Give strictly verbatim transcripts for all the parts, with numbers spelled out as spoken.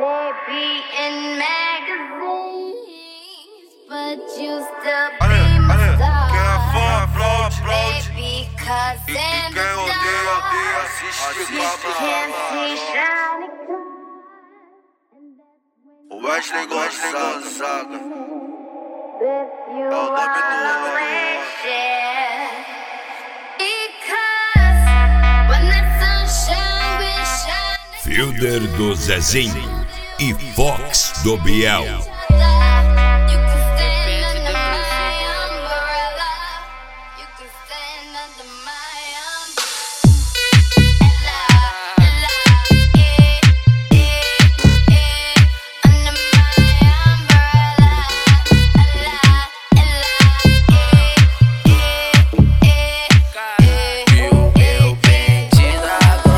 They be in magazines, but you still be my star. Baby, cause in the dark, you can't see shining O Wesley Gonçalves, saca? with you É o nome do always share. Because when the sunshine will shine, Fielder do Zezinho e Fox do Biel. you can stand under my umbrella. You can stand under my umbrella. Eh, eh, eh, under my umbrella. Eu, eu pedi da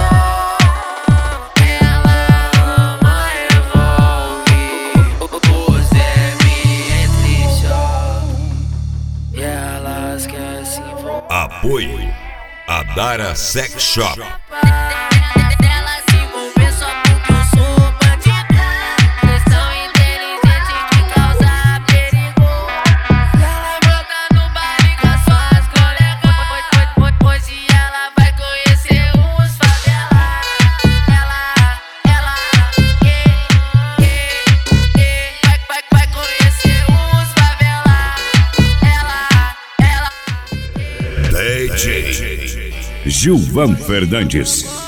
ela ama revolve. Você me entre choque e elas querem se envolver. Apoio a Dara Sex Shop. Elas se envolver só porque eu sou bandida. Eles são inteligentes de causar perigo. Ela brota no baile com as suas colegas. Hoje ela vai conhecer uns favelados. Ela, ela, eh, eh, eh, vai, vai, vai conhecer uns favelados. Ela, ela. D J Gilvan Fernandes.